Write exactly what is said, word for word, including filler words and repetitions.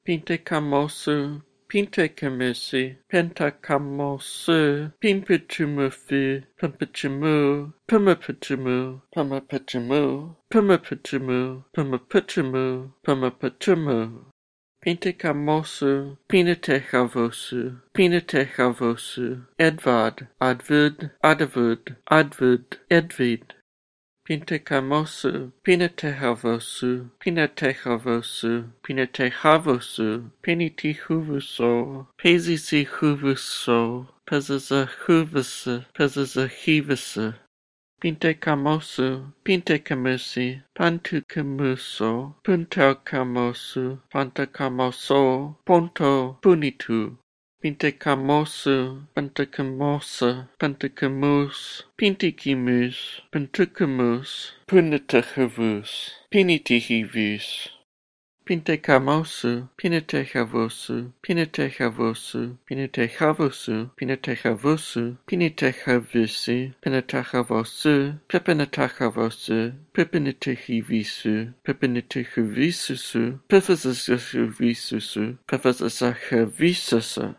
Pintekamosu, Pintekamisi, Pentakamosu, Pimpitumufi, Pimpitimu, Pumapitimu, Pumapitimu, Pumapitimu, Pumapitimu, Pumapitimu. Pintekamosu, Pinatechavosu, Pinatechavosu, Edvard, Advid, Adavud, Advid, Edvid. Pintekamosu, Pinatechavosu, Pinatechavosu, Pinatechavosu, Penitihuvuso, Pesisihuvuso, Pesizahuvasa, Pesizahivasa. Pintekamosu, Pintekamusi, Pantukamuso, Puntaukamosu, Pantakamoso, Ponto, Punitu. Pintekamosu, Pantakamosa, Pantakamus, Pintikimus, Pentukamus, Punitahavus, Pinitihivus. Pintekamosu, Pinatechavosu, Pinatechavosu, Pinatechavosu, Pinatechavosu, Pinatechavisi, Pinatechavosu, Pepinatechavosu, Pepinitechivisu, Pepinitechavisusu, Pephasachavisu, Pephasachavisus.